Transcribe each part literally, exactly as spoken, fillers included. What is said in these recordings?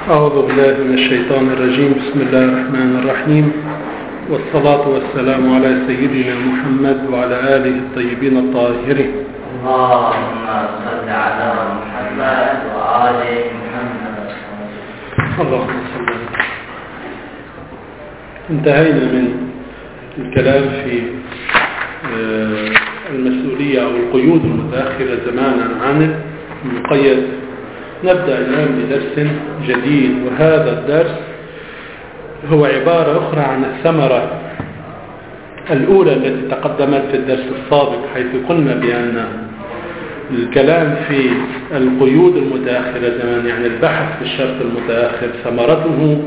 أعوذ بالله من الشيطان الرجيم. بسم الله الرحمن الرحيم، والصلاة والسلام على سيدنا محمد وعلى آله الطيبين الطاهرين. اللهم صل على محمد وآل محمد. اللهم صل على. انتهينا من الكلام في المسؤولية أو القيود المتأخرة زمانا عن المقيد. نبدأ الآن بدرس جديد، وهذا الدرس هو عبارة أخرى عن الثمرة الأولى التي تقدمت في الدرس السابق، حيث قلنا بأن الكلام في القيود المتأخرة زمان، يعني البحث في الشرط المتأخر، ثمرته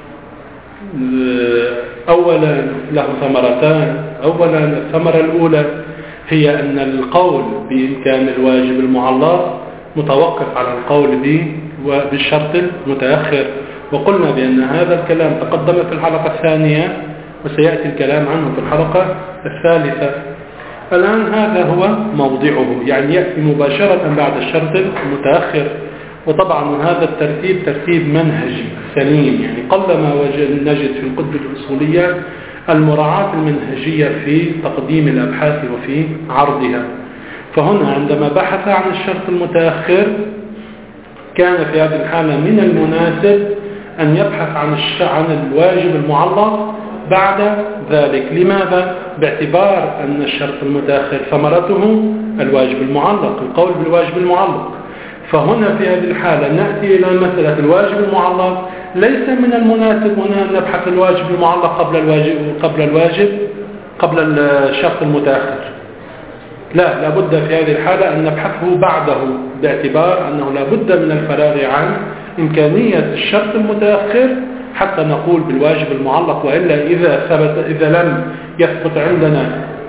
أولا له ثمرتان. أولا الثمرة الأولى هي أن القول بإمكان الواجب المعلق متوقف على القول بالشرط المتأخر، وقلنا بأن هذا الكلام تقدم في الحلقة الثانية وسيأتي الكلام عنه في الحلقة الثالثة. الآن هذا هو موضعه، يعني يأتي مباشرة بعد الشرط المتأخر. وطبعا هذا الترتيب ترتيب منهجي سليم، يعني قلما نجد في الكتب الأصولية المراعاة المنهجية في تقديم الأبحاث وفي عرضها. فهنا عندما بحث عن الشرط المتأخر كان في هذه الحالة من المناسب أن يبحث عن عن الواجب المعلق بعد ذلك. لماذا؟ باعتبار أن الشرط المتأخر ثمرته الواجب المعلق، القول بالواجب المعلق. فهنا في هذه الحالة نأتي إلى مسألة الواجب المعلق. ليس من المناسب هنا أن نبحث الواجب المعلق قبل الواجب قبل الواجب قبل الشرط المتأخر. لا، لابد في هذه الحالة أن نبحثه بعده، باعتبار أنه لابد من الفراغ عن إمكانية الشرط المتأخر حتى نقول بالواجب المعلق. وإلا إذا ثبت إذا لم يثبت عندنا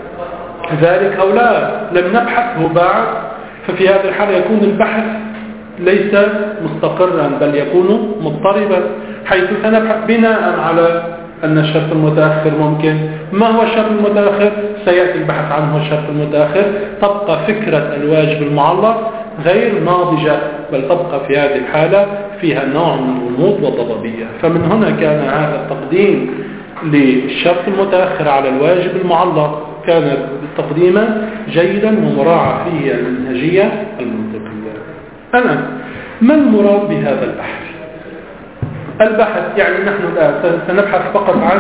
ذلك أو لا لم نبحثه بعد، ففي هذه الحالة يكون البحث ليس مستقرا بل يكون مضطربا، حيث سنبحث بناء على أن الشرط المتأخر ممكن. ما هو الشرط المتأخر؟ سيأتي البحث عنه. الشرط المتأخر تبقى فكرة الواجب المعلق غير ناضجة، بل تبقى في هذه الحالة فيها نوع من الغموض والضبابية. فمن هنا كان هذا التقديم للشرط المتأخر على الواجب المعلق كان تقديما جيدا ومراعى فيه المنهجية المنطقية. أنا ما المراد بهذا البحث؟ البحث يعني نحن الآن سنبحث فقط عن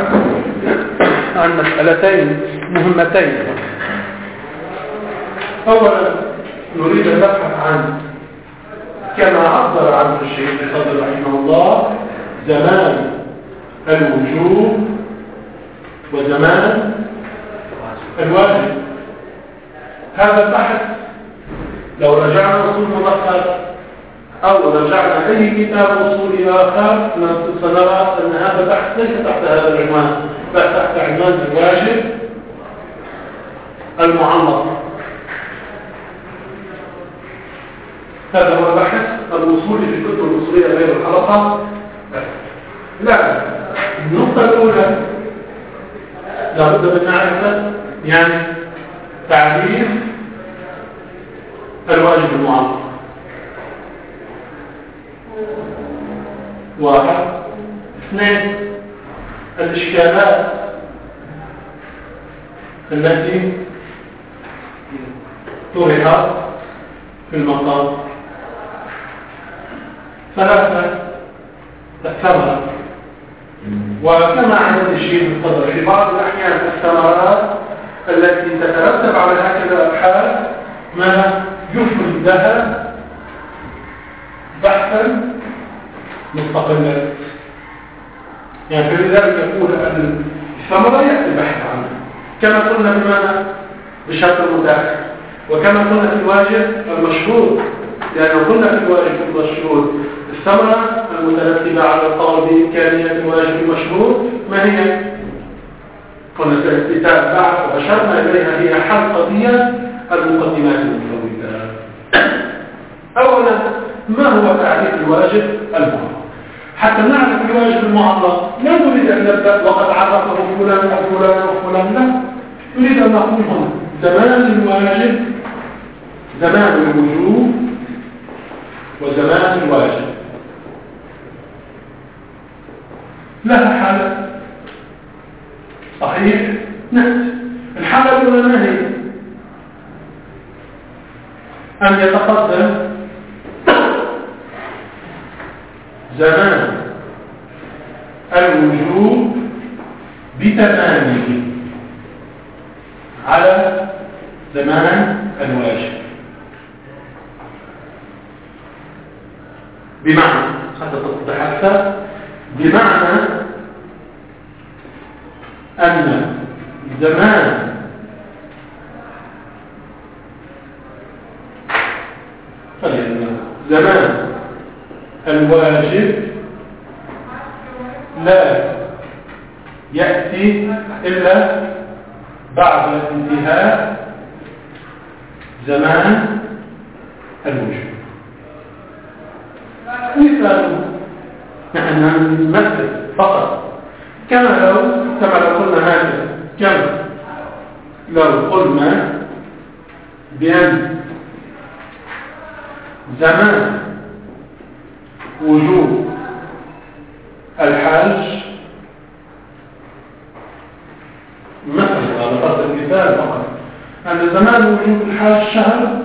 عن مسألتين مهمتين. أولا نريد البحث عن كما عبر عنه الشيخ الفضل رحمه الله زمان الوجوب وزمان الواجب. هذا البحث لو رجعنا أصول مذكر أو رجعنا أي كتاب أصولي آخر سنرى أن هذا البحث ليس تحت هذا العنوان، بل تحت عنوان الواجب المعلق. هذا هو البحث الأصولي في الكتب الأصولية غير الحلقة. لا، النقطة الأولى لابد من معرفة يعني تعريف الواجب المعلق. واحد. اثنين، الإشكالات التي طرحت في المقام. ثلاثة، الثمرة. وكما عند الشيخ الفضل في بعض الأحيان الثمرات التي تترتب على هكذا الأبحاث ما يفرد لها بحثا مستقلا، يعني فلذلك يقول أن الثمرة يأتي البحث عنها كما قلنا بماذا؟ بشرط المتأخر، وكما قلنا في الواجب المشروط، لأنه قلنا في الواجب المشروط الثمرة المترتبة على القول بإمكانية الواجب المشروط ما هي؟ قلنا الاستتاب بعد وأشرنا إليها هي حل قضية المقدمات المفوتة. أولا ما هو تعريف الواجب المعلق؟ حتى نعرف الواجب المعلق لا نريد أن نبدأ وقد عرفه فلان أو فلان أو فلان، لا، نريد أن نقول هنا زمان الواجب، زمان الوجوب وزمان الواجب. لها حالة صحيح؟ نأتي الحالة الأولى ما هي؟ أن يتقدم زمان الوجوب بتمامه على زمان الواجب. بمعنى حتى تتضح أكثر، بمعنى أن زمان زمان الواجب لا يأتي إلا بعد انتهاء زمان الوجوب. مثال نحن نمثل فقط كما لو كما لو قلنا هذا كما لو قلنا بأن زمان وجوب الحج مثلا على فرض المثال فقط أن زمان وجوب الحج شهر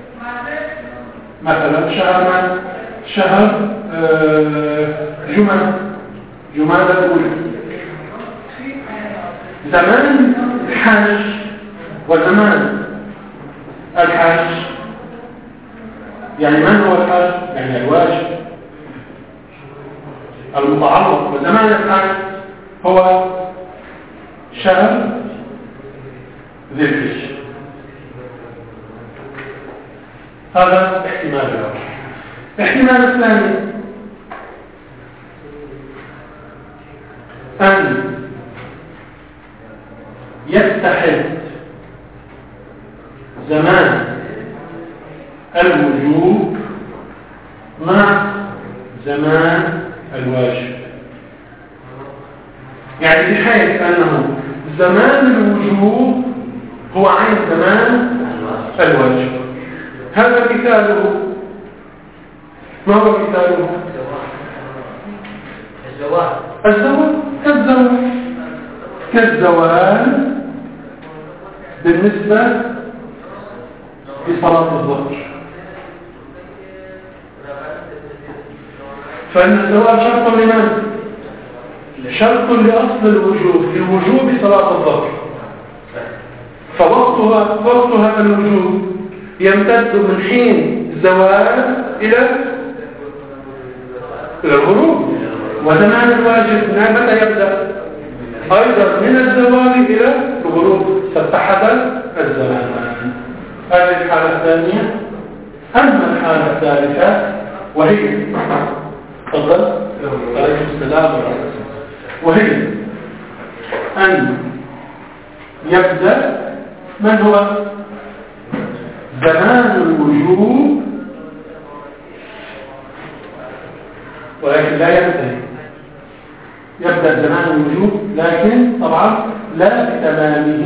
مثلا شهر ما شهر جمعة جمعة الأولى. زمان الحج وزمان الحج يعني من هو الحج؟ يعني الواجب المتعلق بزمان الحج هو شهر ذي الحجة. هذا احتمال الأول. احتمال الثاني أن يتحد زمان الوجوب مع زمان الواجب، يعني بحيث أنه زمان الوجوب هو عين زمان الواجب. هذا مثاله. ما هو مثاله؟ الزواج الزواج كالزواج كالزواج بالنسبة لصلاة الظهر، فإن الزواج شرط لمن؟ شرط لأصل الوجوب لوجوب صلاة الظهر، فوقتها وقت هذا الوجوب يمتد من حين الزواج إلى إلى الغروب. وزمان الواجب متى يبدأ؟ أيضا من الزوال إلى الغروب، فاتحد الزمان. هذه الحالة الثانية. أما الحالة الثالثة وهي تفضل عليكم السلام وهي أن يبدأ من هو زمان الوجوب ولكن لا ينتهي. يبدأ زمان الوجوب لكن طبعا لا بتمامه.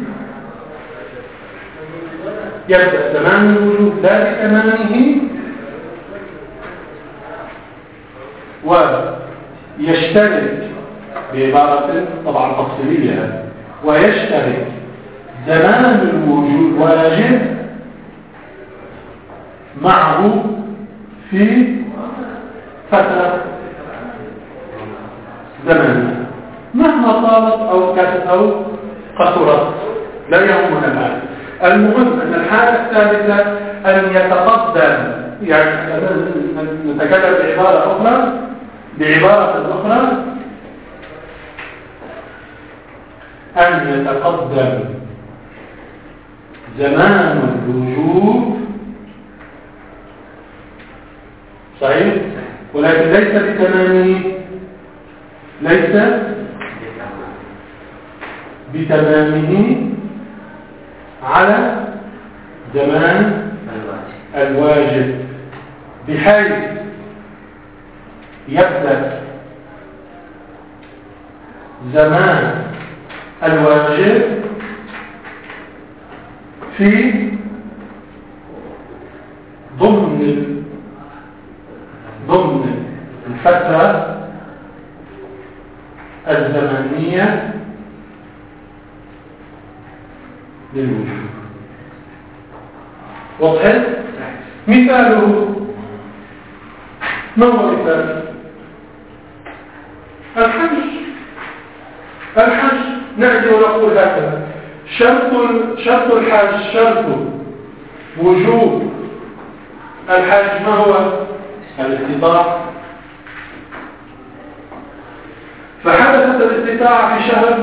يبدأ زمان الوجوب لا بتمامه ويشترك بعبارة طبعا تفصيلية، ويشترك زمان الوجوب واجب معه في فترة زمن مهما طالت أو كانت أو قصرت لا يهمنا الآن. المهم أن الحالة الثالثة أن يتقدم، يعني نتكلم بعبارة أخرى بعبارة أخرى أن يتقدم زمان الوجوب صحيح ولكن ليس بتمامه ليس بتمامه على زمان الواجب، بحيث يبدأ زمان الواجب في ضمن ضمن الفترة الزمنية للوجود. وضحت؟ مثاله ما هو مثال؟ الحج. الحج نأتي ونقول هكذا: شرط شرط الحج شرط وجوب الحج ما هو؟ الاستطاعة. فحدثت الاستطاعة في شهر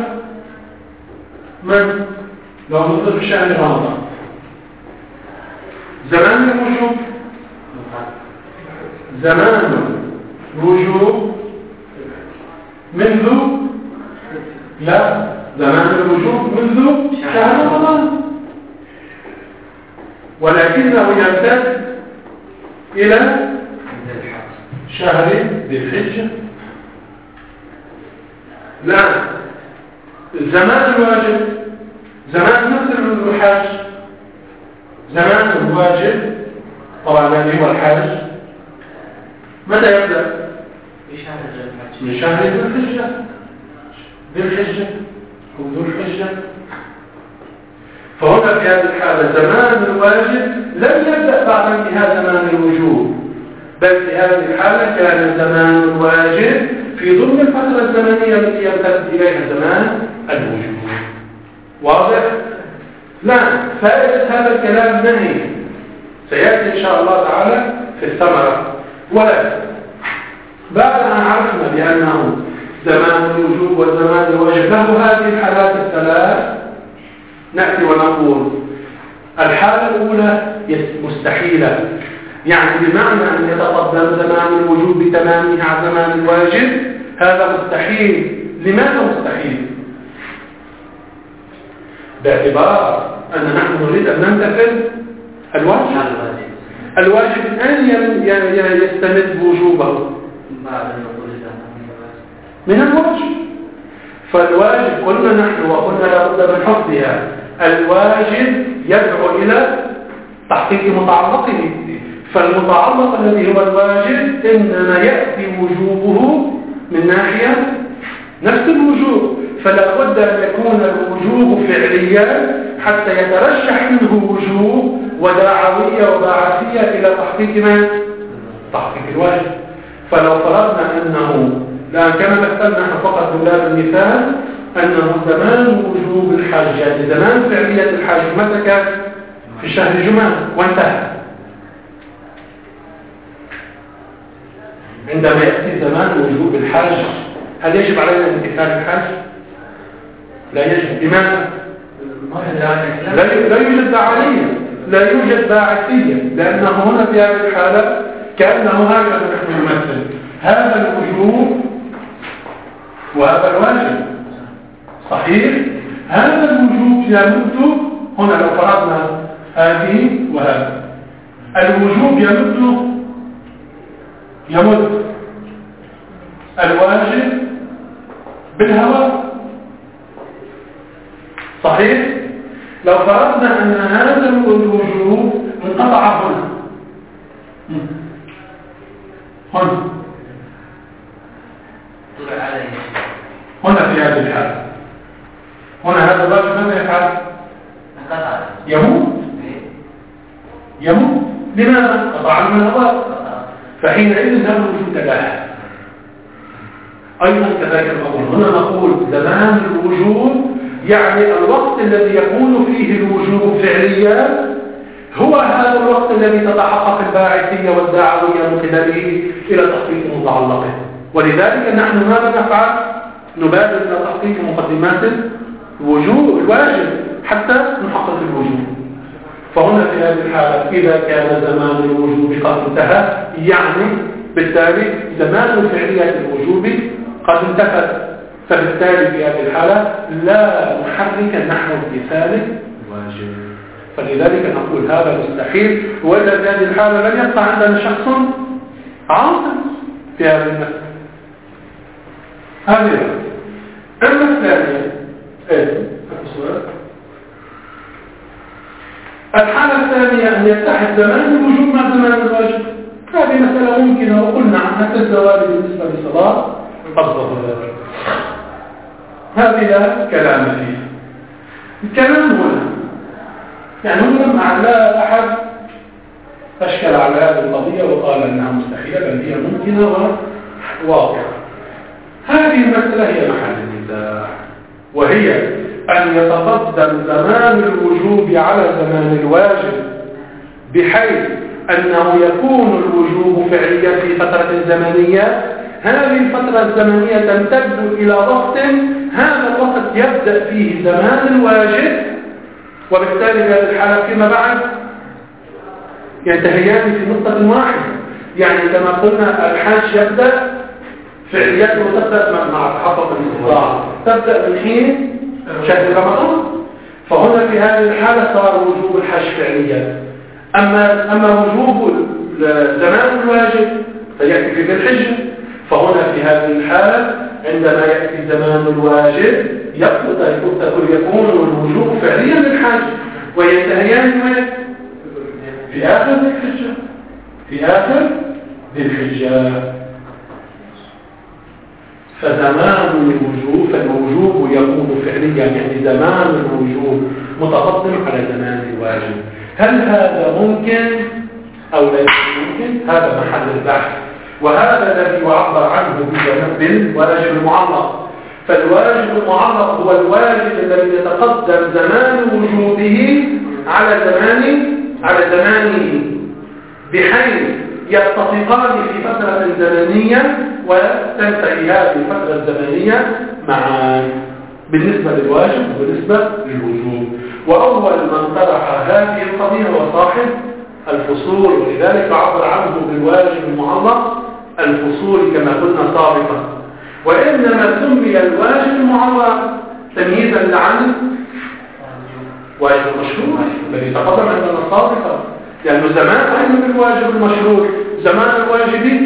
من؟ لو نظر في شهر رمضان. زمان الوجوب زمان الوجوب منذ لا زمان الوجوب منذ شهر رمضان، ولكنه يمتد إلى شهر ذي الحجة. لا، زمان الواجب زمان نفس الحج، زمان الواجب طبعا الذي هو الحج متى يبدأ؟ من شهر ذي الحجة ذي الحجة أو ذو الحجة. فهنا في هذه الحالة زمان الواجب لم يبدأ بعد انتهاء زمان الوجوب، بل في هذه الحالة كان زمان الواجب في ضمن الفترة الزمنية التي يمتد إليها زمان الوجوب. واضح؟ لا، فائدة هذا الكلام نهي سيأتي إن شاء الله تعالى في الثمرة. ولكن بعد أن عرفنا بأنه زمان الوجوب وزمان الواجب له هذه الحالات الثلاث، نأتي ونقول الحالة الأولى مستحيلة، يعني بمعنى أن يتقدم زمان الوجوب بتمامه على زمان الواجب، هذا مستحيل. لماذا مستحيل؟ باعتبار أن نحن نريد أن نمتثل الواجب. الواجب أن يستمد وجوبه من الواجب. فالواجب قلنا نحن وقلنا لابد من حفظها، الواجب يدعو إلى تحقيق متعلقه، فالمتعلق الذي هو الواجب إنما يأتي وجوبه من ناحية نفس الوجوب، فلا بد أن يكون الوجوب فعليا حتى يترشح منه وجوب وداعوية وباعثية إلى تحقيق ما؟ تحقيق الواجب. فلو فرضنا أنه لا كما مثلنا فقط من باب المثال أنه زمان وجوب الحج، يعني زمان فعلية الحج متى كان؟ في شهر جمادى وانتهى. عندما يأتي زمان وجوب الحج هل يجب علينا امتثال الحج؟ لا يجب. لماذا؟ لا يوجد داعية، لا يوجد باعثية، لأنه هنا في هذه الحالة كأنه هكذا نحن نمثل هذا الوجوب وهذا الواجب. صحيح؟ هذا الوجوب يمد هنا لو فرضنا هذه وهذا، الوجوب يمد يمد الواجب بالهواء. صحيح؟ لو فرضنا أن هذا الوجوب انقطع هنا هنا هنا في هذه الحالة، هنا هذا الواجب ماذا يفعل؟ يموت يموت. لماذا؟ قطع من الهواء، فحينئذ لا وجود له. أيضا كذلك الأمر، هنا نقول زمان الوجوب يعني الوقت الذي يكون فيه الوجوب فعليا هو هذا الوقت الذي تتحقق الباعثية والدعوية من خلاله إلى تحقيق متعلقه. ولذلك نحن ماذا نفعل؟ نبادر إلى تحقيق مقدمات الوجوب الواجب حتى نحقق الوجوب. فهنا في هذه الحالة إذا كان زمان الوجوب قد انتهى، يعني بالتالي زمان فعلية الوجوب قد انتهت، فبالتالي في هذه الحالة لا نحرك نحو امتثال الواجب. فلذلك نقول هذا مستحيل. وإلا في هذه الحالة لن يبقى عندنا شخص عاقل في هذه المسألة. هذه المسألة الثانية ايه السؤال؟ الحالة الثانية أن يتحد زمان الوجوب مع زمان الواجب. هذه مسألة ممكنة وقلنا عنها كالزوال بالنسبة للصلاة الظهر. هذه لا كلام فيه. الكلام هنا يعني هنا لا أحد أشكل على هذه القضية وقال أنها مستحيلة، بل هي ممكنة وواقعة. هذه المسألة هي محل النزاع، وهي أن يتقدم زمان الوجوب على زمان الواجب، بحيث أنه يكون الوجوب فعليا في فترة زمنية، هذه الفترة الزمنية تمتد إلى وقت، هذا الوقت يبدأ فيه زمان الواجب، وبالتالي هذه الحالة فيما بعد ينتهيان في نقطة واحدة. يعني كما قلنا الحج يبدأ فعليات وتبدأ مع تحقق الاستطاعة، تبدأ من حين شهر رمضان، فهنا في هذه الحالة صار وجوب الحج فعليا. أما أما وجوب زمان الواجب فيأتي في ذي الحجة، فهنا في هذه الحالة عندما يأتي زمان الواجب يكون الوجوب فعليا للحج، وينتهيان في آخر ذي الحجة في آخر ذي الحجة. فزمان الوجوب فالوجوب يكون فعليا، يعني زمان الوجوب متقدم على زمان الواجب. هل هذا ممكن أو لا يمكن؟ هذا محل البحث، وهذا الذي يعبر عنه بالواجب المعلق. فالواجب المعلق هو الواجب الذي يتقدم زمان وجوبه على زمان على زمانه، بحيث يتفقان في فترة زمنية وتنتهي هذه الفترة الزمنية معا بالنسبة للواجب وبالنسبة للوجوب. وأول من طرح هذه القضية هو صاحب الفصول، ولذلك عبر عنه بالواجب المعلق الفصول كما قلنا سابقا. وإنما سمي الواجب المعلق تمييزا عن واجب المشروع الذي تقدم عندنا سابقا، لأنه زمان أين الواجب المشروع؟ زمان الواجب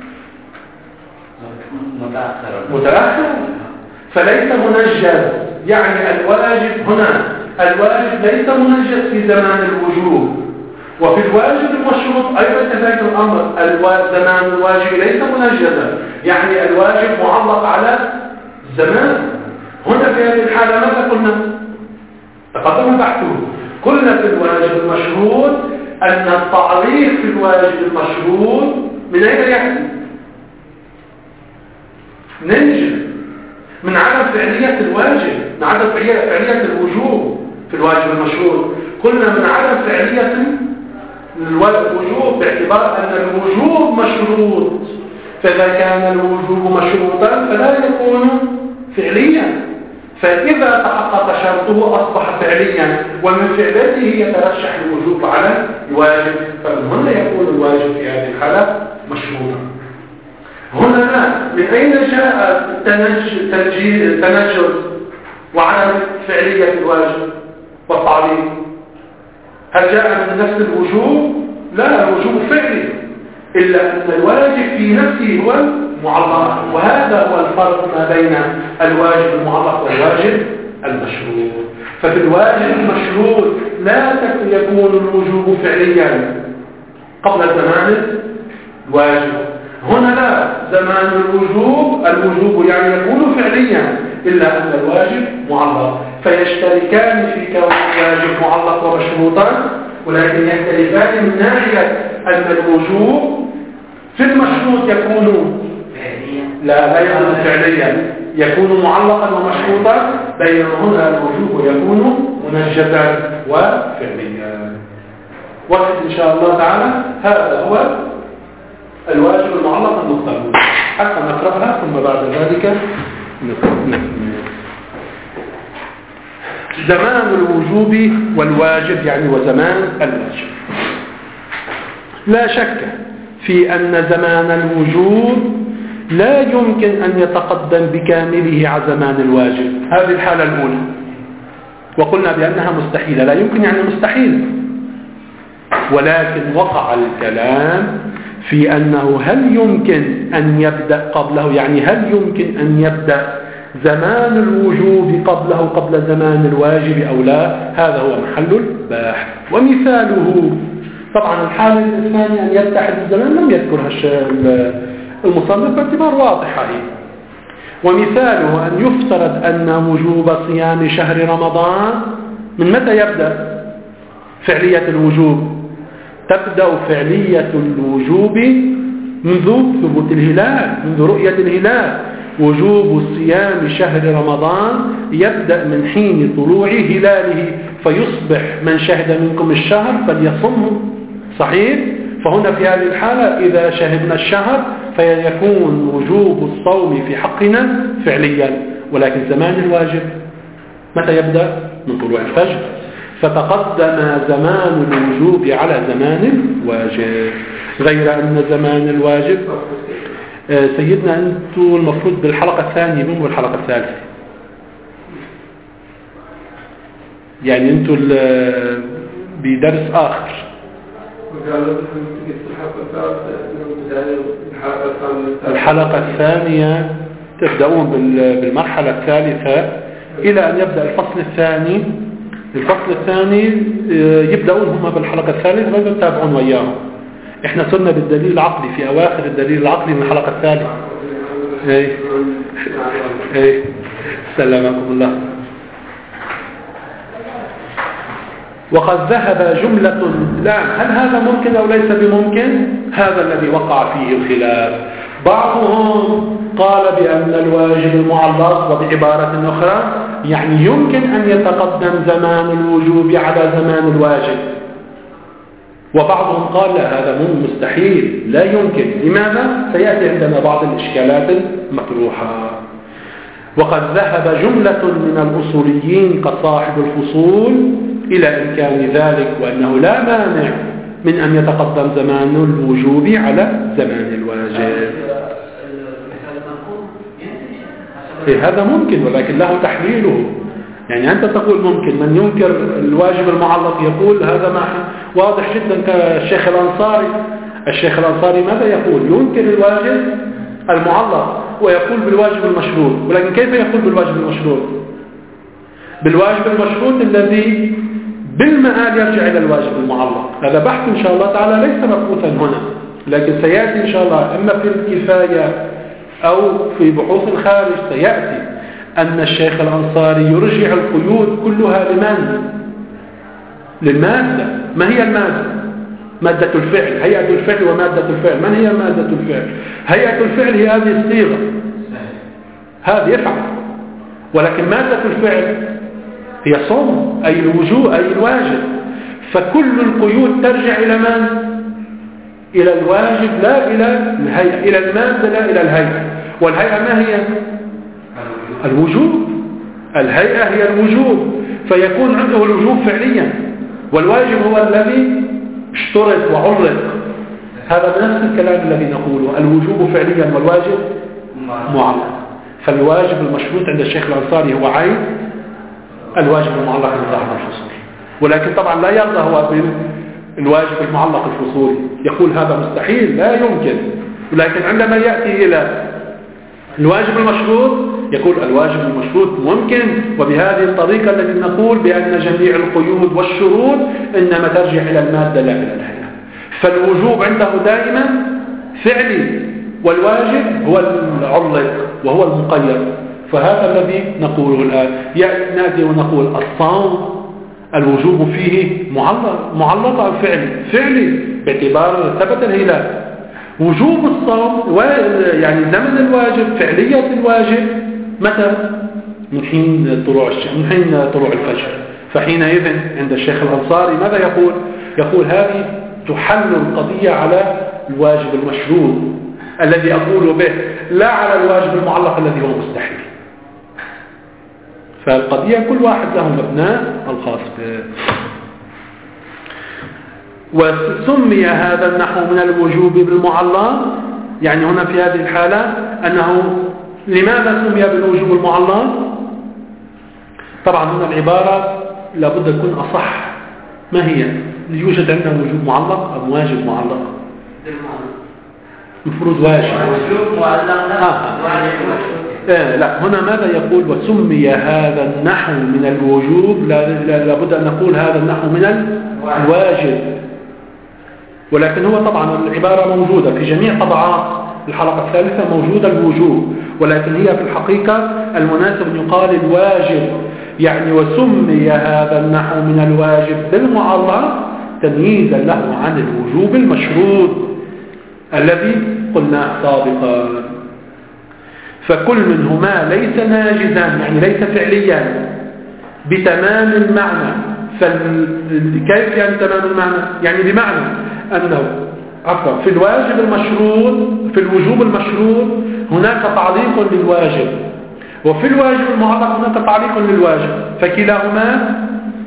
متأخر فليس منجز. يعني الواجب هنا الواجب ليس منجز في زمان الوجوب، وفي الواجب المشروط أيضا كذلك الأمر، زمان الواجب ليس منجزا، يعني الواجب معلق على زمان. هنا في هذه الحالة ماذا قلنا؟ تقدم بحثه. قلنا في الواجب المشروط أن التعليق في الواجب المشروط من أين يأتي؟ ننجز من عدم فعلية الواجب، من عدم فعلية الوجوب في الواجب المشروط. قلنا من عدم فعلية الوجوب باعتبار أن الوجوب مشروط، فإذا كان الوجوب مشروطا فلا يكون فعليا، فإذا تحقق شرطه أصبح فعليا، ومن فعلته يترشح الوجوب على الواجب، فمن هنا يكون الواجب في هذه الحالة مشروطا. هنا من أين جاء التنجز وعدم فعلية الواجب والتعليق؟ هل جاء من نفس الوجوب؟ لا، الوجوب فعلي، إلا أن الواجب في نفسه هو المعلق، وهذا هو الفرق ما بين الواجب المعلق والواجب المشروط. ففي الواجب المشروط لا يكون الوجوب فعليا قبل زمان الواجب. هنا لا، زمان الوجوب الوجوب يعني يكون فعليا، إلا أن الواجب معلق، فيشتركان في كون الواجب معلق ومشروطا، ولكن يختلفان من ناحية أن الوجوب في المشروط يكون لا لا يكون فعليا، يكون معلقا ومشروطا، بينما هنا الوجوب يكون منجزا وفعليا. وقت إن شاء الله تعالى هذا هو الواجب المعلق المختلف، حتى نقرأها ثم بعد ذلك نكمل. زمان الوجوب والواجب يعني وزمان الواجب. لا شك في أن زمان الوجوب لا يمكن أن يتقدم بكامله على زمان الواجب، هذه الحالة الأولى، وقلنا بأنها مستحيلة. لا يمكن يعني مستحيل، ولكن وقع الكلام في أنه هل يمكن أن يبدأ قبله، يعني هل يمكن أن يبدأ زمان الوجوب قبله قبل زمان الواجب أو لا؟ هذا هو محل البحث. ومثاله طبعا الحالة الثانية أن يتحد الزمان لم يذكرها المصنف باعتبار واضحة هي. ومثاله أن يفترض أن وجوب صيام شهر رمضان من متى يبدأ فعلية الوجوب؟ تبدأ فعلية الوجوب منذ ثبوت الهلال، منذ رؤية الهلال. وجوب صيام شهر رمضان يبدأ من حين طلوع هلاله، فيصبح من شهد منكم الشهر فليصمه. صحيح؟ فهنا في هذه الحالة إذا شهدنا الشهر فيكون وجوب الصوم في حقنا فعليا، ولكن زمان الواجب متى يبدأ؟ من طلوع الفجر. فتقدم زمان الوجوب على زمان الواجب، غير أن زمان الواجب سيدنا أنتم المفروض بالحلقة الثانية مو بالحلقة الثالثة، يعني أنتم بدرس آخر. الحلقة الثانية تبدأون بالمرحلة الثالثة إلى أن يبدأ الفصل الثاني. الفصل الثاني يبدأون هم بالحلقة الثالثة ويتابعون وياهم. احنا صرنا بالدليل العقلي في أواخر الدليل العقلي من الحلقة الثالثة. ايه ايه سلامكم الله. وقد ذهب جملة. لا، هل هذا ممكن أو ليس بممكن؟ هذا الذي وقع فيه الخلاف. بعضهم قال بأن الواجب المعلق، وبعبارة أخرى يعني يمكن أن يتقدم زمان الوجوب على زمان الواجب. وبعضهم قال لا، هذا مو مستحيل، لا يمكن. لماذا؟ سيأتي عندنا بعض الإشكالات المطروحة. وقد ذهب جملة من الأصوليين كصاحب الفصول إلى إمكان ذلك، وأنه لا مانع من أن يتقدم زمان الوجوب على زمان الواجب. إيه هذا ممكن، ولكن له تحليله. يعني أنت تقول ممكن، من ينكر الواجب المعلق يقول هذا ما واضح جدا كالشيخ الأنصاري. الشيخ الأنصاري ماذا يقول؟ ينكر الواجب المعلق ويقول بالواجب المشروط. ولكن كيف يقول بالواجب المشروط؟ بالواجب المشروط الذي بالمآل يرجع إلى الواجب المعلق. هذا بحث إن شاء الله تعالى ليس مبحوثا هنا، لكن سيأتي إن شاء الله إما في الكفاية أو في بحوث الخارج. سيأتي أن الشيخ الأنصاري يرجع القيود كلها لمن؟ للمادة. ما هي المادة؟ مادة الفعل، هيئة الفعل ومادة الفعل. من هي مادة الفعل؟ هيئة الفعل هي هذه الصيغة، هذه يفعل. ولكن مادة الفعل هي صوم، أي الوجوب، أي الواجب. فكل القيود ترجع إلى من؟ إلى الواجب لا إلى الهيئة، إلى المادة لا إلى الهيئة. والهيئة ما هي؟ الوجوب. الهيئة هي الوجوب، فيكون عنده الوجوب فعليا، والواجب هو الذي اشترط وعرض. هذا نفس الكلام الذي نقوله، الوجوب فعليا والواجب معلق. فالواجب المشروط عند الشيخ الأنصاري هو عين الواجب المعلق من ظاهر الفصول. ولكن طبعا لا يرضى هو بالواجب المعلق الفصولي، يقول هذا مستحيل لا يمكن. ولكن عندما يأتي إلى الواجب المشروط يقول الواجب المشروط ممكن، وبهذه الطريقة التي نقول بأن جميع القيود والشروط إنما ترجع إلى المادة لا إلى الهيئة. فالوجوب عنده دائما فعلي، والواجب هو العلق وهو المقيد. فهذا الذي نقوله الآن. نأتي ونقول الصوم الوجوب فيه معلق معلق أو فعلي؟ فعلي باعتبار ثبت الهلال. وجوب الصوم يعني زمن الواجب، فعلية الواجب متى؟ من حين طلوع من حين طلوع الفجر. فحينئذ عند الشيخ الأنصاري ماذا يقول؟ يقول هذه تحل القضية على الواجب المشروط الذي أقول به، لا على الواجب المعلق الذي هو مستحيل. فالقضية كل واحد له مبناه الخاص به. وسمي هذا النحو من الوجوب بالمعلق، يعني هنا في هذه الحالة أنه لماذا سمي بالوجوب المعلق؟ طبعا هنا العبارة لابد تكون أصح. ما هي؟ يوجد عندنا وجوب معلق أو واجب معلق؟ المفروض واجب. وجوب معلق. آه لا، هنا ماذا يقول؟ وسمي هذا النحو من الوجوب، لابد أن نقول هذا النحو من الواجب. ولكن هو طبعا العبارة موجودة في جميع طبعات الحلقة الثالثة موجودة الوجوب، ولكن هي في الحقيقة المناسب أن يقال الواجب، يعني وسمي هذا النحو من الواجب بالمعلق تمييزا له عن الوجوب المشروط الذي قلناه سابقا. فكل منهما ليس ناجزا يعني ليس فعليا بتمام المعنى. فكيف يعني تمام المعنى؟ يعني بمعنى أنه عفوا في الواجب المشروط في الوجوب المشروط هناك تعليق للواجب، وفي الواجب المعلق هناك تعليق للواجب، فكلاهما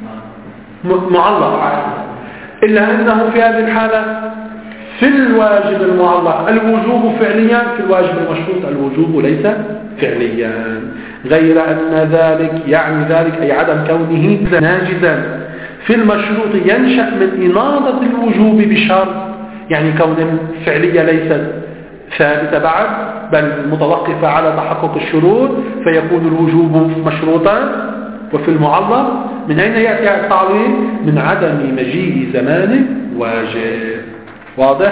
معلق، إلا أنه في هذه الحالة في الواجب المعلق الوجوب فعليا، في الواجب المشروط الوجوب ليس فعليا، غير أن ذلك يعني ذلك أي عدم كونه ناجزا في المشروط ينشأ من إناضة الوجوب بشرط، يعني كون الفعلية ليست ثابتة بعد بل متوقفة على تحقق الشروط، فيكون الوجوب مشروطا. وفي المعلق من أين يأتي التعليل؟ من عدم مجيء زمان واجب. واضح؟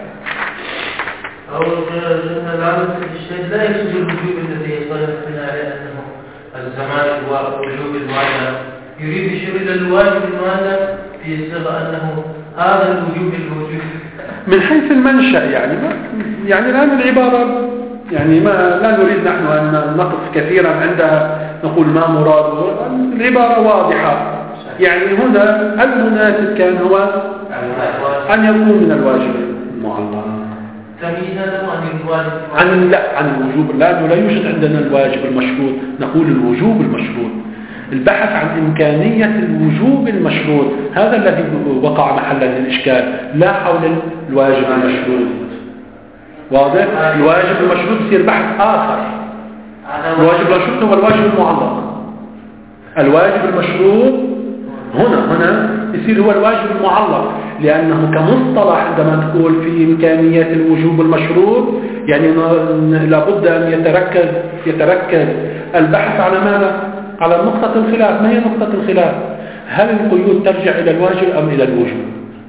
أو العالم الشيء لا يقصد الوجوب الذي يصرفنا عليه أنه الزمان ووجوب الواجب، يريد الشيء الواجب المعلق في صيغة أنه هذا الوجوب الوجوب من حيث المنشأ. يعني يعني الآن العبارة يعني ما لا نريد نحن أن نقف كثيرا عند نقول ما مراده، العبارة واضحة. يعني هنا المناسب كان هو أن يكون من الواجب المعلق تمييزا عن الواجب عن لا عن الوجوب، لأنه لا يوجد عندنا الواجب المشروط، نقول الوجوب المشروط. البحث عن إمكانية الوجوب المشروط هذا الذي وقع محلا للإشكال، لا حول الواجب المشروط. واضح؟ الواجب المشروط يصير بحث آخر. الواجب المشروط هو الواجب المعلق. الواجب المشروط هنا هنا يصير هو الواجب المعلق، لأنه كمصطلح عندما تقول في إمكانية الوجوب المشروط يعني لابد أن يتركز يتركز البحث على ماذا؟ على نقطة الخلاف. ما هي نقطة الخلاف؟ هل القيود ترجع إلى الواجب أم إلى الوجوب؟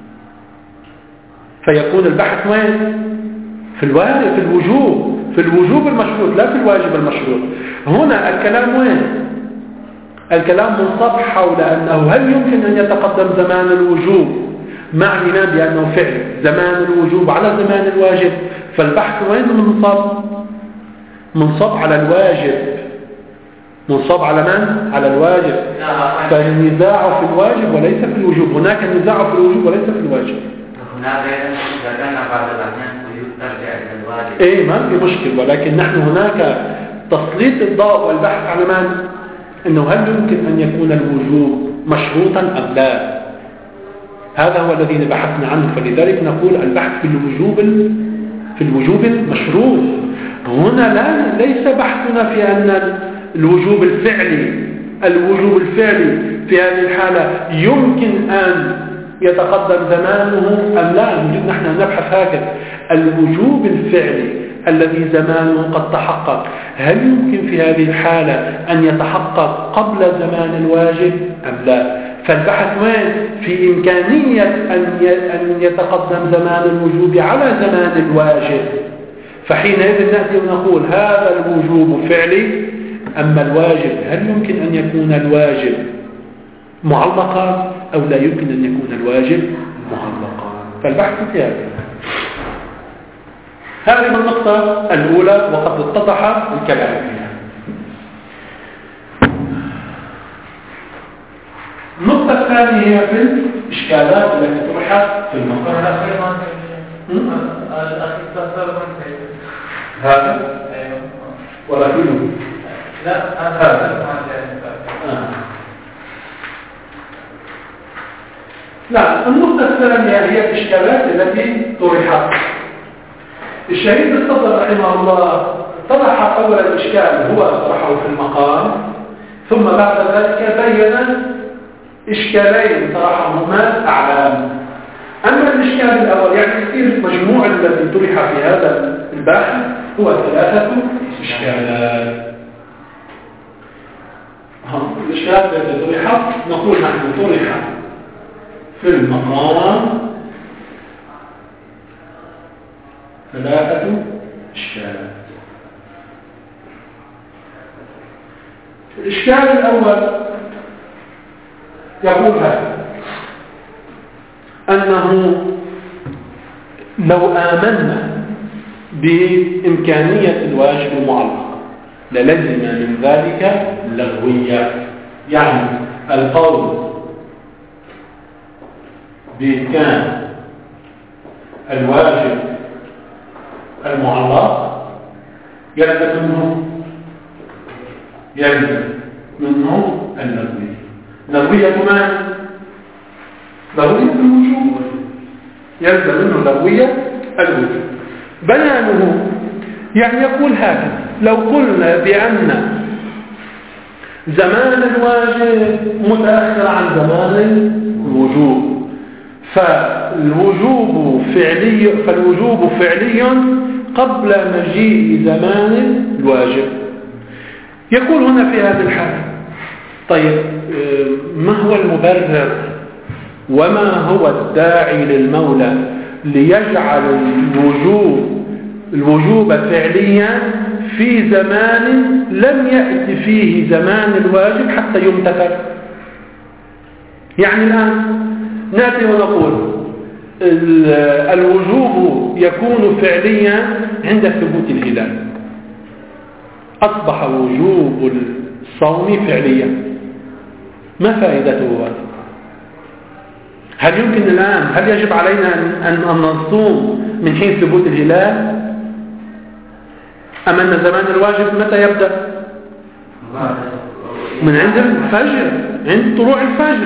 فيكون البحث وين؟ في الواجب، في الوجوب، في الوجوب المشروط لا في الواجب المشروط. هنا الكلام وين؟ الكلام منصب حول أنه هل يمكن أن يتقدم زمان الوجوب مع الإيمان بأنه فعل زمان الوجوب على زمان الواجب. فالبحث وين منصب؟ منصب على الواجب، منصب على من؟ على الواجب. فالنزاع في الواجب وليس في الوجوب. هناك النزاع في الوجوب وليس في الواجب. هناك إذا كان بعض الأحيان قيود ترجع إلى الواجب إيه ما في مشكل، ولكن نحن هناك تسليط الضوء والبحث على من؟ إنه هل يمكن أن يكون الوجوب مشروطا أم لا؟ هذا هو الذي بحثنا عنه. فلذلك نقول البحث في الوجوب في الوجوب المشروط. هنا لا ليس بحثنا في أن الوجوب الفعلي الوجوب الفعلي في هذه الحالة يمكن أن يتقدم زمانه أم لا. نريد نحن أن نبحث هكذا الوجوب الفعلي الذي زمانه قد تحقق، هل يمكن في هذه الحالة أن يتحقق قبل زمان الواجب أم لا؟ فالبحث وين؟ في إمكانية أن يتقدم زمان الوجوب على زمان الواجب. فحينئذ نأتي ونقول هذا الوجوب فعلي. أما الواجب هل يمكن أن يكون الواجب معلقا أو لا يمكن أن يكون الواجب معلقا؟ فالبحث في هذا. هذه النقطة الأولى وقد اتضح الكلام فيها. النقطة الثانية هي في الإشكالات التي طرحت في المقام. هذا ولا فيه؟ لا هذا آه. لا النقطة الثانية هي الإشكالات التي طرحت. الشهيد الصدر رحمه الله طرح أول الإشكال هو طرحه في المقام، ثم بعد ذلك بين إشكالين طرحهما أعلام. أما الإشكال الأول يعني كثير المجموع الذي طرح في هذا البحث هو ثلاثة إشكالات. الإشكال الذي طرح نقول نحن طرح في المقام ثلاثة إشكالات. الإشكال الأول يقول هذا أنه لو آمنا بإمكانية الواجب المعلق للزم من ذلك اللغوية، يعني القول بإمكان الواجب المعلق يلزم منه يلزم منه اللغوية. لغوية من؟ لغوية الوجوب، يلزم منه اللغوية الوجوب. بيانه يعني يقول هذا: لو قلنا بأن زمان الواجب متأخر عن زمان الوجوب، فالوجوب فعلي فالوجوب فعلي قبل مجيء زمان الواجب. يقول هنا في هذه الحالة: طيب ما هو المبرر وما هو الداعي للمولى ليجعل الوجوب الوجوب فعليا في زمان لم يأتي فيه زمان الواجب حتى يمتثل؟ يعني الآن نأتي ونقول الوجوب يكون فعليا عند ثبوت الهلال، أصبح وجوب الصوم فعليا. ما فائدته هذا؟ هل يمكن الآن هل يجب علينا أن نصوم من حين ثبوت الهلال أم أن زمان الواجب متى يبدأ؟ من عند الفجر، عند طلوع الفجر.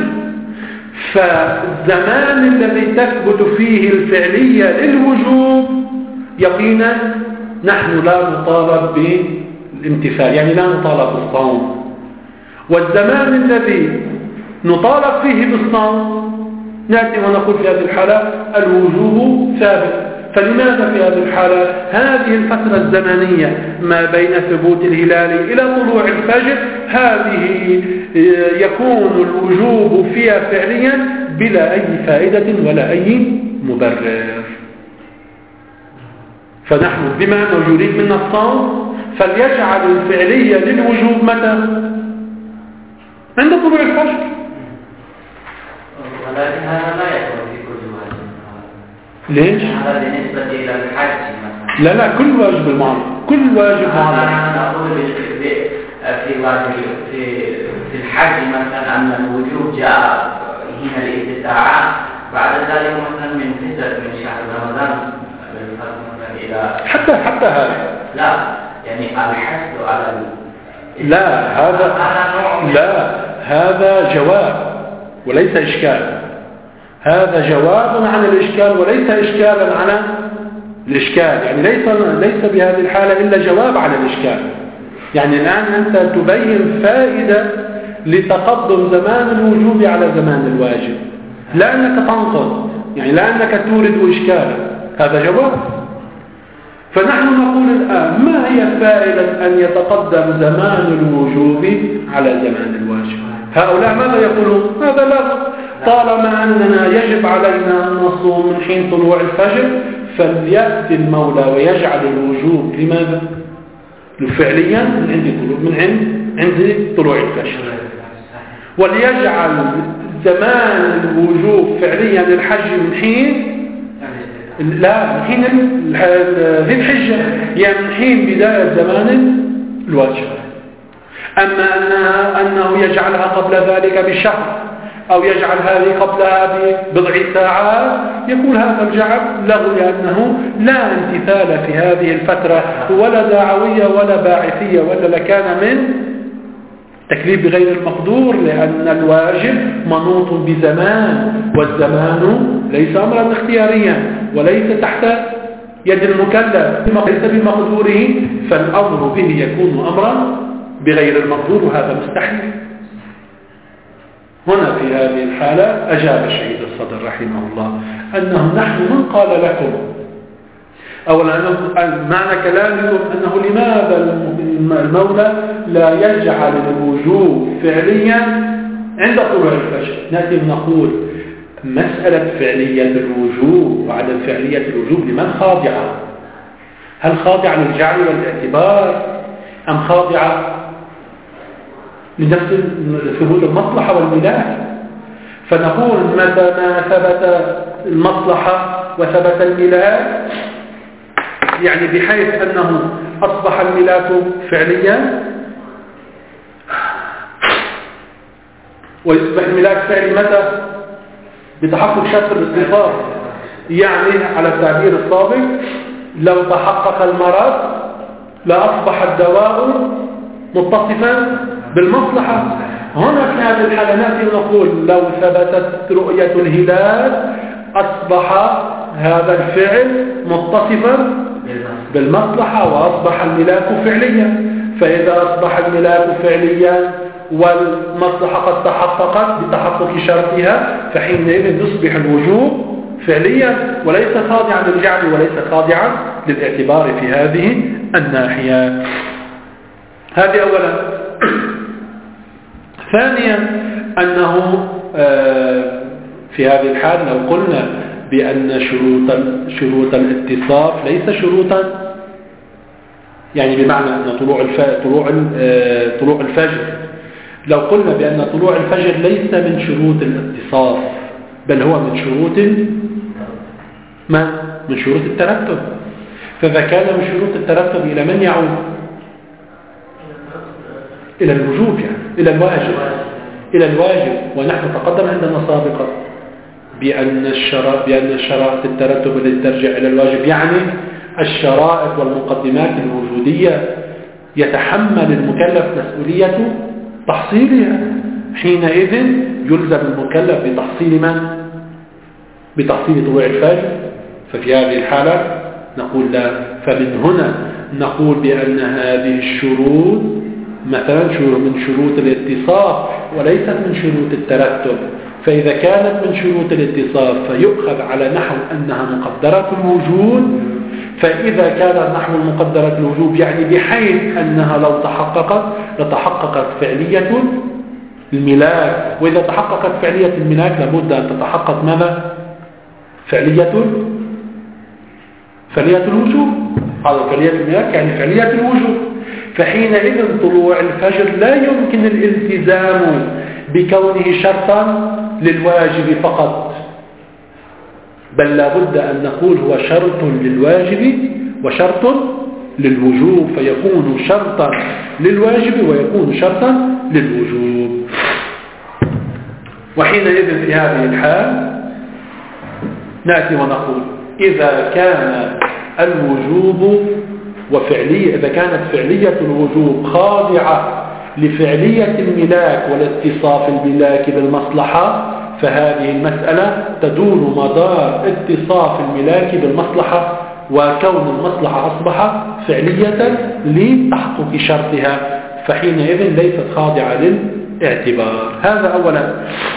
فالزمان الذي تثبت فيه الفعلية للوجوب يقينا نحن لا نطالب بالامتثال، يعني لا نطالب بالصوم. والزمان الذي نطالب فيه بالصوم نأتي ونقول في هذه الحالة الوجوب ثابت. فلماذا في هذه الحالة هذه الفترة الزمنية ما بين ثبوت الهلال إلى طلوع الفجر هذه يكون الوجوب فيها فعليا بلا أي فائدة ولا أي مبرر؟ فنحن بما أنه يريد منا الصوم فليجعل الفعلية للوجوب متى؟ عند طلوع الفجر. ولكن هذا لا يكون في كل واجب. ليش؟ هذا بالنسبة إلى الحج مثلا. لا لا كل واجب المعلق، كل واجب معلق. أنا أقول في واجب في في الحج مثلا أن الوجوب جاء هنا الابتداع، بعد ذلك مثلا من فترة من شهر رمضان مثلا إلى حتى حتى هذا لا يعني الحث على لا هذا لا هذا جواب وليس إشكال. هذا جواب عن الإشكال وليس إشكالا على الإشكال، يعني ليس ليس بهذه الحالة إلا جواب على الإشكال. يعني الآن أنت تبين فائدة لتقدم زمان الوجوب على زمان الواجب، لا أنك تنقض، يعني لا أنك تورد إشكالا، هذا جواب. فنحن نقول الآن ما هي فائدة أن يتقدم زمان الوجوب على زمان الواجب؟ هؤلاء ماذا يقولون؟ هذا لا، طالما أننا يجب علينا أن نصوم من حين طلوع الفجر فليأتي المولى ويجعل الوجوب لماذا؟ فعليا من عند طلوع من عند عند طلوع الفجر، وليجعل زمان الوجوب فعليا للحج من حين لا من حين ذي الحجة، يعني من حين بداية زمان الواجب. أما أنها أنه يجعلها قبل ذلك بشهر أو يجعل هذه قبلها ببضع ساعات يقول هذا الجعل له، لأنه لا امتثال في هذه الفترة ولا دعوية ولا باعثية ولا لكان من تكليف بغير المقدور، لأن الواجب منوط بزمان، والزمان ليس أمرا اختياريا وليس تحت يد المكلف ليس بمقدوره، فالأمر به يكون أمرا بغير المقدور وهذا مستحيل. هنا في هذه الحالة أجاب شهيد الصدر رحمه الله أنه نحن من قال لكم أولا معنى كلامكم أنه لماذا المولى لا يجعل الوجوب فعليا عند طلوع الفجر؟ نأتي نقول مسألة فعلية الوجوب وعدم فعلية الوجوب لمن خاضعة؟ هل خاضعة للجعل والاعتبار أم خاضعة لنفس ثبوت المصلحة والملاك؟ فنقول متى ما ثبت المصلحة وثبت الملاك، يعني بحيث أنه أصبح الملاك فعليا ويصبح الملاك فعلي متى؟ بتحقق شرط الاتصال. يعني على التعبير السابق لو تحقق المرض لأصبح الدواء متصفا بالمصلحة. هنا في هذه الحالة نأتي ونقول لو ثبتت رؤية الهلال أصبح هذا الفعل متصفا بالمصلحة وأصبح الملاك فعليا. فإذا أصبح الملاك فعليا والمصلحة قد تحققت بتحقق شرطها فحينئذ يصبح الوجوب فعليا وليس خاضعا للجعل وليس خاضعا للاعتبار في هذه الناحية. هذه أولا. ثانيا أنه في هذه الحال لو قلنا بأن شروط شروط الاتصاف ليس شروطا، يعني بمعنى أن طلوع طلوع طلوع الفجر، لو قلنا بأن طلوع الفجر ليس من شروط الاتصاف بل هو من شروط ما من شروط الترتب، فإذا كان من شروط الترتب إلى من يعود؟ إلى الوجوب، يعني إلى الواجب إلى الواجب ونحن تقدم عندنا سابقا بأن الشرائط بأن شرائط الترتب التي ترجع إلى الواجب، يعني الشرائط والمقدمات الوجودية يتحمل المكلف مسؤولية تحصيلها. حينئذ يلزم المكلف بتحصيل من؟ بتحصيل طلوع الفجر. ففي هذه الحالة نقول لا. فمن هنا نقول بأن هذه الشروط مثلا من شروط الاتصاف وليست من شروط الترتب. فإذا كانت من شروط الاتصاف فيؤخذ على نحو أنها مقدرة الوجود. فإذا كان نحو المقدرة الوجوب يعني بحيث أنها لو تحققت لتحققت فعلية الملاك، وإذا تحققت فعلية الملاك لابد أن تتحقق ماذا؟ فعلية فعلية الوجوب. هذا فعلية الملاك يعني فعلية الوجوب. فحينئذ طلوع الفجر لا يمكن الالتزام بكونه شرطا للواجب فقط، بل لابد أن نقول هو شرط للواجب وشرط للوجوب، فيكون شرطا للواجب ويكون شرطا للوجوب. وحينئذ في هذه الحال نأتي ونقول إذا كان الوجوب وفعلية إذا كانت فعلية الوجوب خاضعة لفعلية الملاك والاتصاف الملاك بالمصلحة، فهذه المسألة تدور مدار اتصاف الملاك بالمصلحة وكون المصلحة أصبحت فعلية لتحقق شرطها، فحينئذ ليست خاضعة للاعتبار. هذا أولا.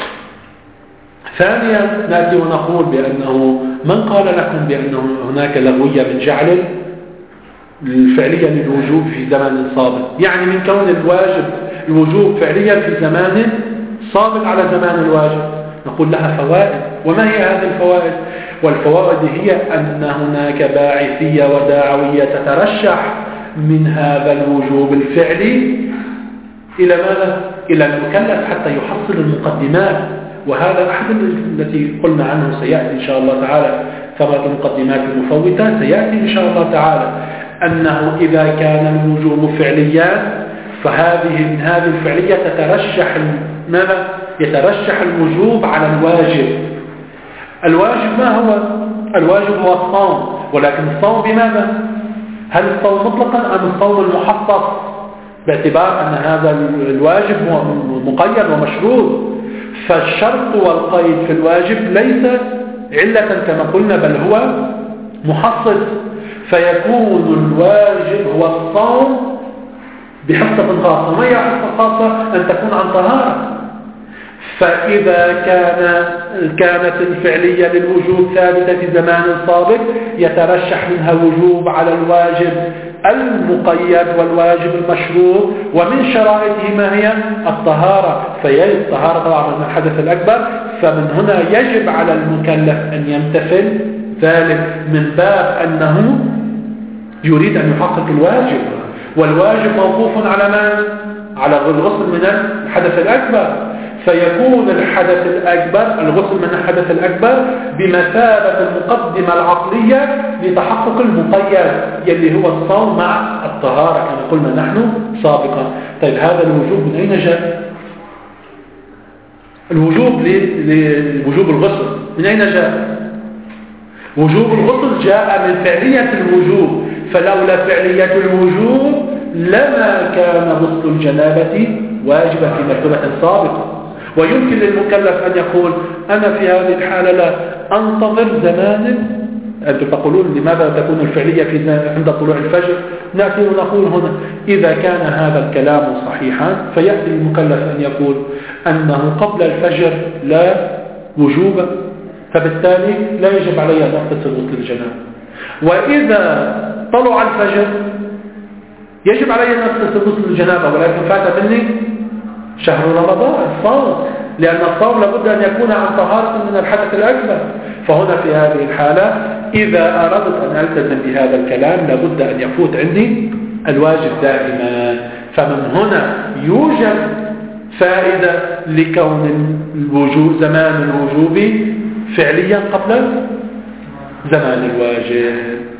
ثانيا نأتي ونقول بأنه من قال لكم بأنه هناك لغوية من جعل الفعلية للوجوب في زمان سابق، يعني من كون الواجب الوجوب فعليا في زمان سابق على زمان الواجب، نقول لها فوائد. وما هي هذه الفوائد؟ والفوائد هي أن هناك باعثية وداعوية تترشح من هذا الوجوب الفعلي إلى ماذا؟ إلى المكلف حتى يحصل المقدمات. وهذا أحد التي قلنا عنه سيأتي إن شاء الله تعالى، ثمرة المقدمات المفوتة سيأتي إن شاء الله تعالى، أنه إذا كان الوجوب فعليا فهذه من هذه الفعلية تترشح ماذا؟ يترشح الوجوب على الواجب. الواجب ما هو؟ الواجب هو الصوم، ولكن الصوم بماذا؟ هل الصوم مطلقا أم الصوم المحفظ؟ باعتبار أن هذا الواجب مقيد ومشروط، فالشرط والقيد في الواجب ليس علة كما قلنا بل هو محصل، فيكون الواجب هو الصوم بحصة خاصة. وما هي حصة خاصة؟ أن تكون عن طهارة. فإذا كان كانت الفعلية للوجوب ثابتة في زمان سابق يترشح منها وجوب على الواجب المقيد والواجب المشروط، ومن شرائطه ما هي؟ الطهارة. فيجب الطهارة طبعا من الحدث الأكبر، فمن هنا يجب على المكلف أن يمتثل ذلك من باب أنه يريد أن يحقق الواجب، والواجب موقوف على من؟ على الغسل من الحدث الأكبر، فيكون الحدث الأكبر الغسل من الحدث الأكبر بمثابة المقدمة العقلية لتحقق المقيد يلي هو الصوم مع الطهارة كما قلنا نحن سابقا. طيب هذا الوجوب من أين جاء؟ الوجوب لوجوب الغسل من أين جاء؟ وجوب الغسل جاء من فعلية الوجوب، فلولا فعلية الوجوب لما كان غسل الجنابة واجبا في مرتبة سابقة. ويمكن للمكلف أن يقول أنا في هذه الحالة لا أنتظر زمان. أنتم تقولون لماذا تكون الفعلية في عند طلوع الفجر؟ نأتي ونقول هنا إذا كان هذا الكلام صحيحا فيأتي المكلف أن يقول أنه قبل الفجر لا وجوب، فبالتالي لا يجب علي أن أغتسل غسل الجنابة. وإذا طلع الفجر يجب علي أن أغتسل غسل الجنابة، ولكن فات مني شهر رمضان الصوم، لأن الصوم لابد أن يكون عن طهارة من الحدث الأكبر. فهنا في هذه الحالة إذا أردت أن ألتزم بهذا الكلام لابد أن يفوت عندي الواجب دائما. فمن هنا يوجد فائدة لكون الوجوب زمان الوجوب فعليا قبل زمان الواجب.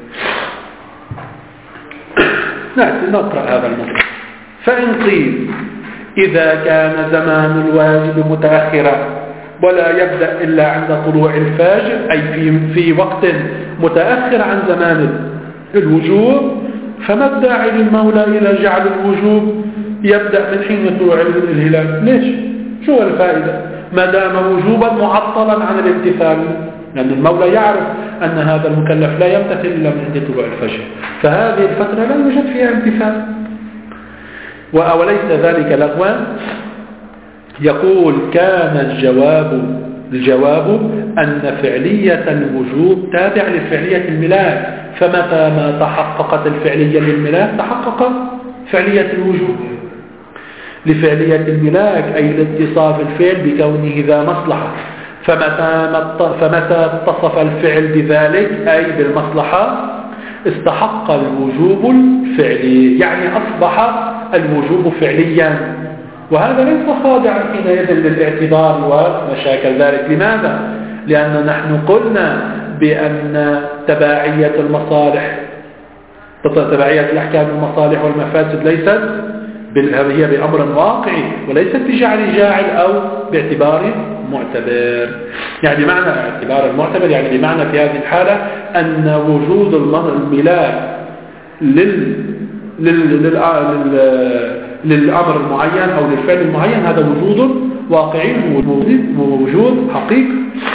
نأتي نقرأ هذا الموضوع. فإن قيل إذا كان زمان الواجب متأخرا ولا يبدأ إلا عند طلوع الفجر أي في, في وقت متأخر عن زمان الوجوب، فما الداعي للمولى إلى جعل الوجوب يبدأ من حين طلوع الهلال؟ ليش؟ شو الفائدة ما دام وجوبا معطلا عن الامتثال؟ لأن المولى يعرف أن هذا المكلف لا يمتثل إلا من عند طلوع الفجر، فهذه الفترة لا يوجد فيها امتثال. وأوليس ذلك لغوا؟ يقول كان الجواب الجواب أن فعلية الوجوب تابع لفعلية الملاك، فمتى ما تحققت الفعلية للملاك تحقق فعلية الوجوب. لفعلية الملاك أي لاتصاف الفعل بكونه ذا مصلحة، فمتى فمتى اتصف الفعل بذلك أي بالمصلحة استحق الوجوب الفعلي، يعني أصبح الوجوب فعليا. وهذا ليس خاضعا حينئذ للاعتبار ومشاكل ذلك. لماذا؟ لأن نحن قلنا بأن تباعية المصالح تباعية الأحكام المصالح والمفاسد ليست هي بأمر واقعي وليست بجعل جاعل أو باعتبار معتبر. يعني بمعنى اعتبار المعتبر يعني بمعنى في هذه الحالة أن وجود الملاك لل لل... لل... لل... للأمر المعين أو للفعل المعين هذا وجود واقعي ووجود حقيقي.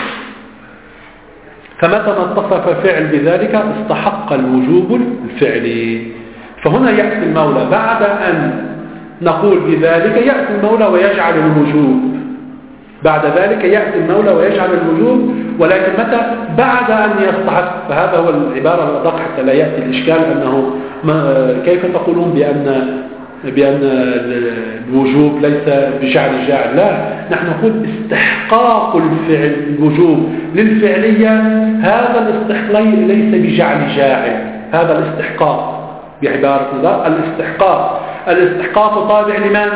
فمتى ما اتصف فعل بذلك استحق الوجوب الفعلي. فهنا يأتي المولى بعد أن نقول بذلك يأتي المولى ويجعل الوجوب، بعد ذلك يأتي المولى ويجعل الوجوب، ولكن متى؟ بعد أن يستحق. فهذا هو العبارة الأدق حتى لا يأتي الإشكال أنه كيف تقولون بأن بأن الوجوب ليس بجعل جاعل؟ لا، نحن نقول استحقاق الفعل الوجوب للفعلية، هذا الاستحقاق ليس بجعل جاعل، هذا الاستحقاق بعبارة الله الاستحقاق. الاستحقاق تابع لمن؟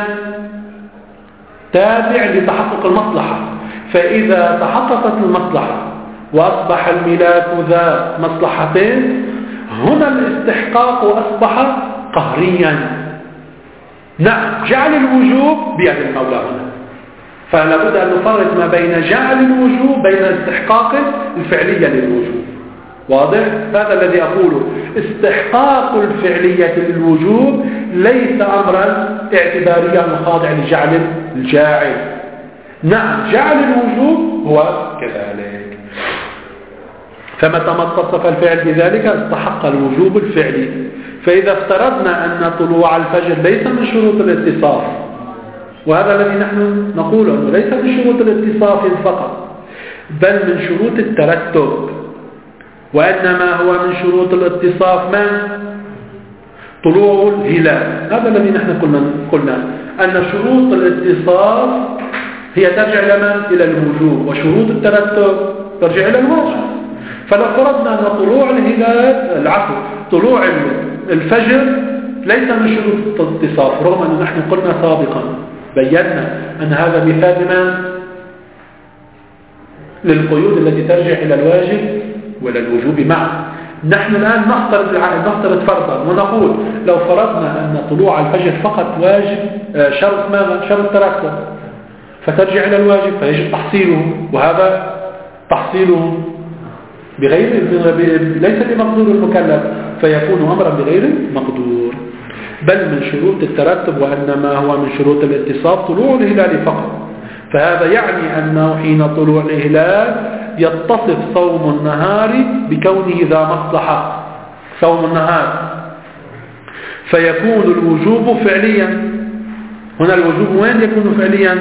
تابع لتحقق المصلحة. فإذا تحققت المصلحة وأصبح الملاك ذا مصلحتين هنا الاستحقاق أصبح قهريا. نعم، جعل الوجوب بيد المولى هنا، فلا بد أن نفرق ما بين جعل الوجوب بين استحقاق الفعلية للوجوب. واضح؟ هذا الذي أقوله، استحقاق الفعلية للوجوب ليس أمرا اعتباريا خاضع لجعل الجاعل. نعم، جعل الوجوب هو كذلك. فمتى ما اتصف الفعل بذلك استحق الوجوب الفعلي. فإذا افترضنا أن طلوع الفجر ليس من شروط الاتصاف، وهذا الذي نحن نقوله أنه ليس من شروط الاتصاف فقط بل من شروط الترتب، وإنما هو من شروط الاتصاف من؟ طلوع الهلال. هذا الذي نحن قلنا, قلنا أن شروط الاتصاف هي ترجع لمن؟ إلى الوجوب، وشروط الترتب ترجع إلى الواجب. فلو فرضنا أن طلوع الهلال العفو طلوع الفجر ليس من شروط الاتصاف، رغم أن نحن قلنا سابقا بينا أن هذا مثال لمن؟ للقيود التي ترجع إلى الواجب وإلى الوجوب معا. نحن الآن نفترض نفترض فرضا ونقول لو فرضنا أن طلوع الفجر فقط واجب شرط ماذا؟ شرط ترتب، فترجع إلى الواجب فيجب تحصيله، وهذا تحصيله بغير ليس بمقدور المكلف، فيكون أمرا بغير مقدور. بل من شروط الترتب وأنما هو من شروط الاتصاف طلوع الهلال فقط، فهذا يعني أنه حين طلوع الهلال يتصف صوم النهار بكونه ذا مصلحة، صوم النهار، فيكون الوجوب فعليا. هنا الوجوب وين يكون فعليا؟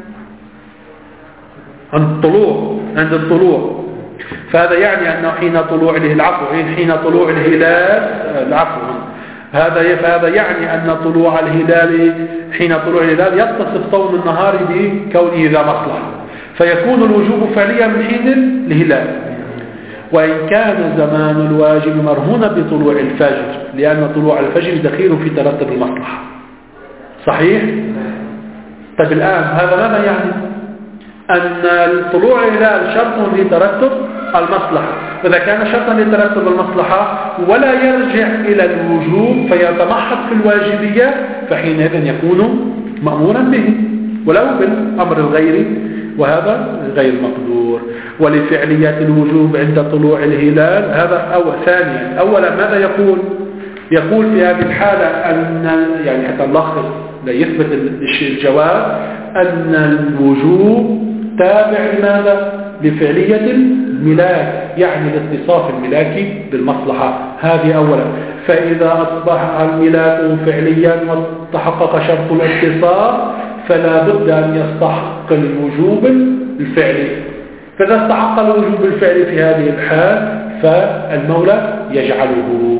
عند الطلوع، عند الطلوع. فهذا يعني أنه حين طلوع العفو حين طلوع الهلال العفو هذا فهذا يعني أن طلوع الهلال حين طلوع الهلال يتصف صوم النهار بكونه ذا مصلحة، فيكون الوجوب فعليا من حين الهلال، وإن كان زمان الواجب مرهونا بطلوع الفجر، لأن طلوع الفجر دخيل في ترتب المصلحة. صحيح؟ طيب الآن هذا ماذا يعني؟ أن طلوع الهلال شرط لترتب المصلحة، إذا كان شرطا لترتب المصلحة ولا يرجع إلى الوجوب فيتمحض في الواجبية، فحينئذ يكون مأمورا به ولو بالأمر الغيري، وهذا غير مقدور. ولفعليات الوجوب عند طلوع الهلال هذا أو ثانيا. أولا ماذا يقول؟ يقول في هذه الحالة أن يعني حتى نلخص ليثبت الجواب أن الوجوب تابع لماذا؟ لفعلية الملاك، يعني الاتصاف الملاكي بالمصلحة. هذه أولا. فإذا أصبح الملاك فعليا وتحقق شرط الاتصاف فلا بد أن يستحق الوجوب الفعلي، فإذا استحق الوجوب الفعلي في هذه الحال فالمولى يجعله.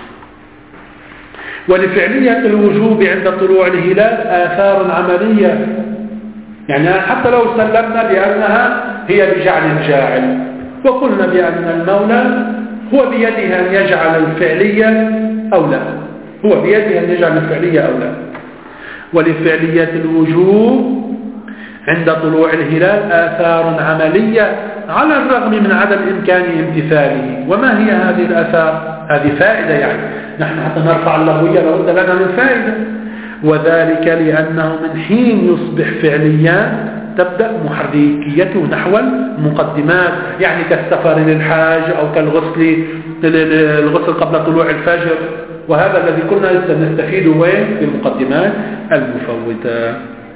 ولفعلية الوجوب عند طلوع الهلال آثار عملية، يعني حتى لو سلمنا بأنها هي بجعل الجاعل وقلنا بأن المولى هو بيده أن يجعل الفعلية أو لا، هو بيده أن يجعل الفعلية أو لا. ولفعلية الوجوب عند طلوع الهلال آثار عملية على الرغم من عدم إمكان امتثاله. وما هي هذه الآثار؟ هذه فائدة، يعني نحن حتى نرفع اللغوية لابد لنا من فائدة. وذلك لأنه من حين يصبح فعليا تبدأ محركيته نحو المقدمات، يعني كالسفر للحاج أو كالغسل الغسل قبل طلوع الفجر، وهذا الذي كنا نستفيد وين في المقدمات المفوتة.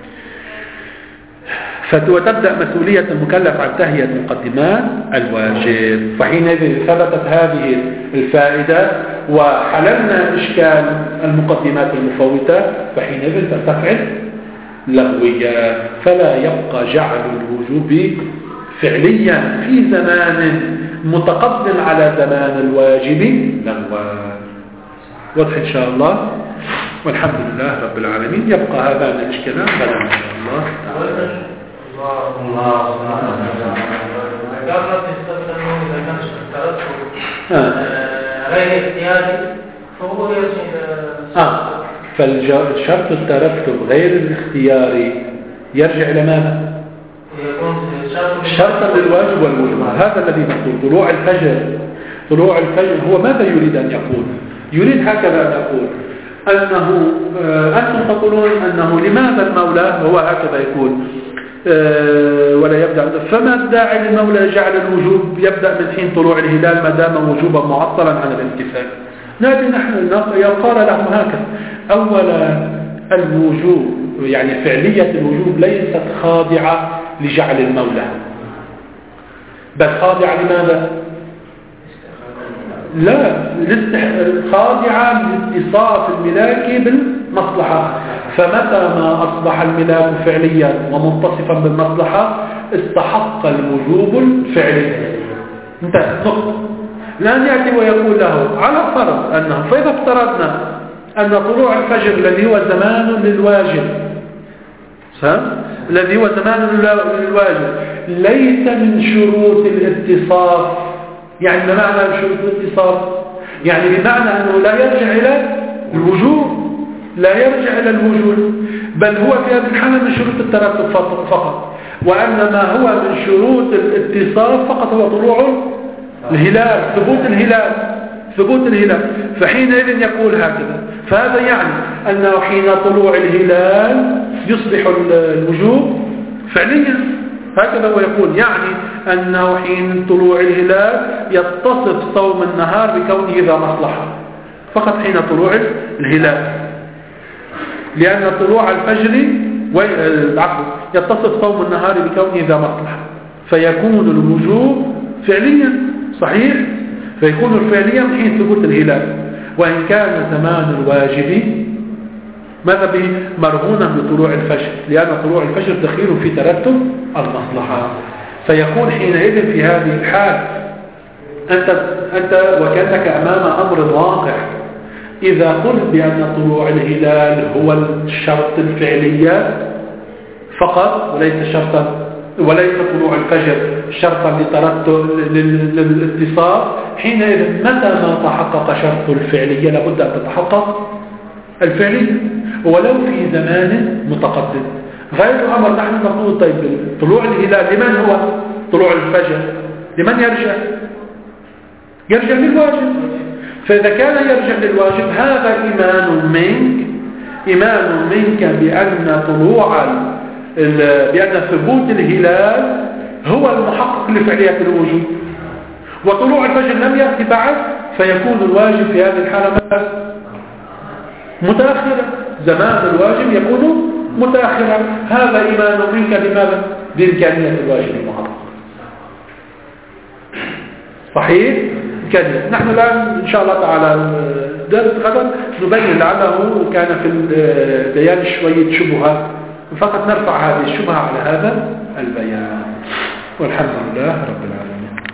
وتبدأ مسؤولية المكلف عن تهيئة مقدمات الواجب. فحينئذ ثبتت هذه الفائدة وحللنا إشكال المقدمات المفوتة، فحينئذ ترتفع لغوية، فلا يبقى جعل الوجوب فعليا في زمان متقدم على زمان الواجب لغوا. واضح إن شاء الله، والحمد لله رب العالمين. يبقى هذان الاشكالان غدا إن شاء الله. الله ذكرنا تستخدمه إذا كان الترتب غير اختياري فهو يرجع آه فالشرط الترتب غير الاختياري يرجع إلى ماذا؟ شرطا للواجب والوجوب. هذا الذي نقول طلوع الفجر طلوع الفجر هو ماذا يريد أن يقول؟ يريد هكذا أن يقول أنه آه أنتم تقولون أنه لماذا المولى هو هكذا يقول آه ولا يبدأ، فما الداعي للمولى جعل الوجوب يبدأ من حين طلوع الهلال ما دام وجوبا معطلا عن الامتثال؟ نأتي نحن يقال له هكذا. أولا الوجوب يعني فعلية الوجوب ليست خاضعة لجعل المولى، بل خاضعة لماذا؟ لا خاضعة لاتصاف الملاك بالمصلحة. فمتى ما أصبح الملاك فعليا ومتصفا بالمصلحة استحق الوجوب الفعلي. انتهى نقطة. الآن يأتي ويقول له على فرض أنه فإذا افترضنا أن طلوع الفجر الذي هو زمان للواجب الذي هو زمان للواجب ليس من شروط الاتصاف، يعني بمعنى شروط الاتصال، يعني بمعنى أنه لا يرجع إلى الوجود، لا يرجع إلى الوجود، بل هو في هذه الحالة من شروط الترتب فقط، وأنما هو من شروط الاتصال فقط هو طلوع الهلال، ثبوت الهلال، ثبوت الهلال. فحينئذ يقول هكذا، فهذا يعني أنه حين طلوع الهلال يصبح الوجوب فعليا، هكذا هو يقول، يعني أنه حين طلوع الهلال يتصف صوم النهار بكونه ذا مصلحة فقط حين طلوع الهلال، لأن طلوع الفجر والعفو يتصف صوم النهار بكونه ذا مصلحة، فيكون الوجوب فعليا صحيح، فيكون فعليا حين ثبوت الهلال، وإن كان زمان الواجب ماذا به مرهونا بطلوع الفجر، لأن طلوع الفجر دخيل في ترتب المصلحة، فيكون حينئذ في هذه الحال أنت, أنت وكأنك أمام أمر واقع. إذا قلت بأن طلوع الهلال هو الشرط الفعلي فقط وليس شرطا، وليس طلوع الفجر شرطا لترتب للاتصال، حينئذ متى ما تحقق شرط الفعلية لابد أن تتحقق الفعلي ولو في زمان متقدم. غير الأمر نحن نقول طيب طلوع الهلال لمن هو طلوع الفجر؟ لمن يرجع؟ يرجع للواجب، فإذا كان يرجع للواجب هذا إيمان منك، إيمان منك بأن طلوع بأن ثبوت الهلال هو المحقق لفعلية الوجود، وطلوع الفجر لم يأتي بعد، فيكون الواجب في هذه الحالة متأخرا، زمان الواجب يكون متأخرا. هذا إيمان منك بماذا؟ بإمكانية الواجب المحقق. صحيح؟ إمكانية. نحن الآن إن شاء الله تعالى درس غدا نبين لعله كان في البيان شوية شبهة، فقط نرفع هذه الشبهة على هذا البيان، والحمد لله رب العالمين.